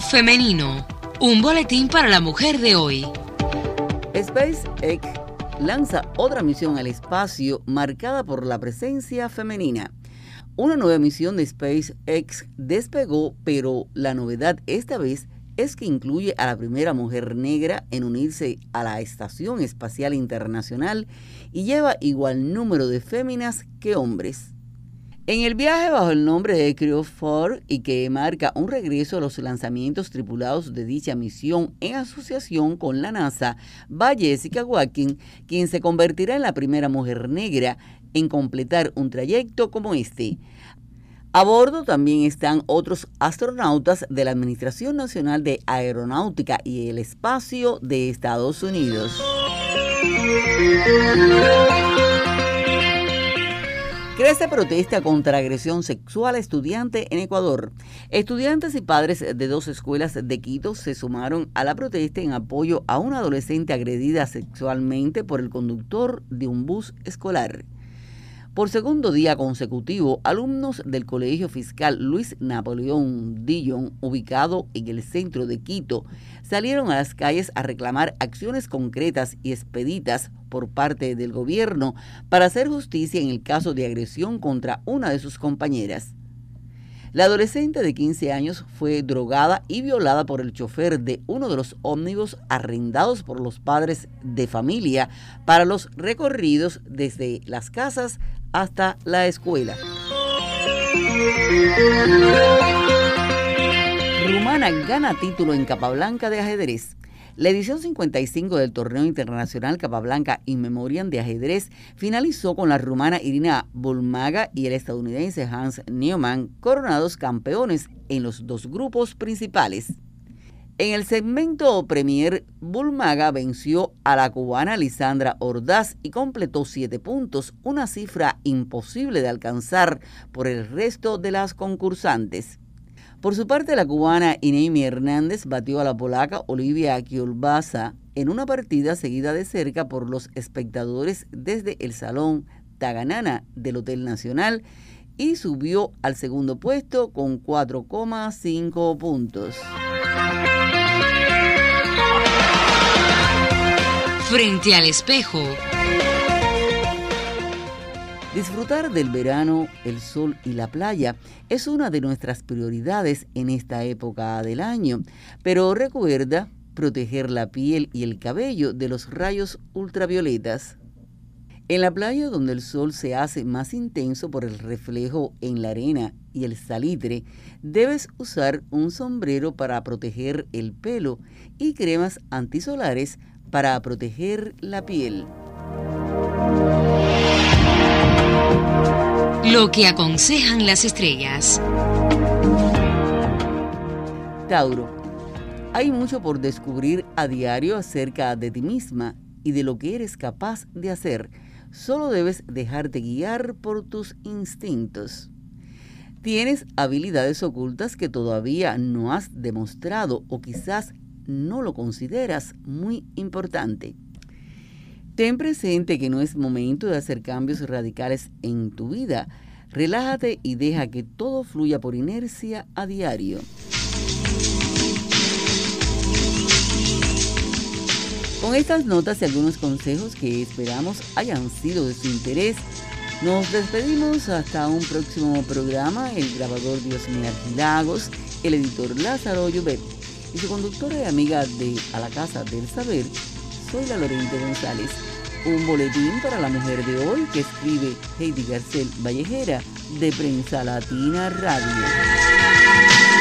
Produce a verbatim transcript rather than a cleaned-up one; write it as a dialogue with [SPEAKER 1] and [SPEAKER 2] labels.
[SPEAKER 1] femenino. Un boletín para la mujer de hoy.
[SPEAKER 2] SpaceX lanza otra misión al espacio marcada por la presencia femenina. Una nueva misión de SpaceX despegó, pero la novedad esta vez es que incluye a la primera mujer negra en unirse a la Estación Espacial Internacional y lleva igual número de féminas que hombres. En el viaje bajo el nombre de Crew cuatro y que marca un regreso a los lanzamientos tripulados de dicha misión en asociación con la NASA, va Jessica Watkin, quien se convertirá en la primera mujer negra en completar un trayecto como este. A bordo también están otros astronautas de la Administración Nacional de Aeronáutica y el Espacio de Estados Unidos. Crece protesta contra agresión sexual a estudiante en Ecuador. Estudiantes y padres de dos escuelas de Quito se sumaron a la protesta en apoyo a una adolescente agredida sexualmente por el conductor de un bus escolar. Por segundo día consecutivo, alumnos del Colegio Fiscal Luis Napoleón Dillon, ubicado en el centro de Quito, salieron a las calles a reclamar acciones concretas y expeditas por parte del gobierno para hacer justicia en el caso de agresión contra una de sus compañeras. La adolescente de quince años fue drogada y violada por el chofer de uno de los ómnibus arrendados por los padres de familia para los recorridos desde las casas hasta la escuela. Rumana gana título en Capablanca de ajedrez. La edición cincuenta y cinco del Torneo Internacional Capablanca in Memoriam de ajedrez finalizó con la rumana Irina Bulmaga y el estadounidense Hans Neumann coronados campeones en los dos grupos principales. En el segmento Premier, Bulmaga venció a la cubana Lisandra Ordaz y completó siete puntos, una cifra imposible de alcanzar por el resto de las concursantes. Por su parte, la cubana Inemi Hernández batió a la polaca Olivia Kielbasa en una partida seguida de cerca por los espectadores desde el Salón Taganana del Hotel Nacional y subió al segundo puesto con cuatro coma cinco puntos.
[SPEAKER 1] Frente al espejo.
[SPEAKER 2] Disfrutar del verano, el sol y la playa es una de nuestras prioridades en esta época del año, pero recuerda proteger la piel y el cabello de los rayos ultravioletas. En la playa, donde el sol se hace más intenso por el reflejo en la arena y el salitre, debes usar un sombrero para proteger el pelo y cremas antisolares para proteger la piel.
[SPEAKER 1] Lo que aconsejan las estrellas.
[SPEAKER 2] Tauro, hay mucho por descubrir a diario acerca de ti misma y de lo que eres capaz de hacer. Solo debes dejarte guiar por tus instintos. Tienes habilidades ocultas que todavía no has demostrado o quizás no lo consideras muy importante. Ten presente que no es momento de hacer cambios radicales en tu vida. Relájate y deja que todo fluya por inercia a diario. Con estas notas y algunos consejos que esperamos hayan sido de su interés, nos despedimos hasta un próximo programa. El grabador Diosmé Argilagos, el editor Lázaro Llobet y su conductora y amiga de A la Casa del Saber, soy la Lorente González. Un boletín para la mujer de hoy que escribe Heidi Garcel Vallejera de Prensa Latina Radio.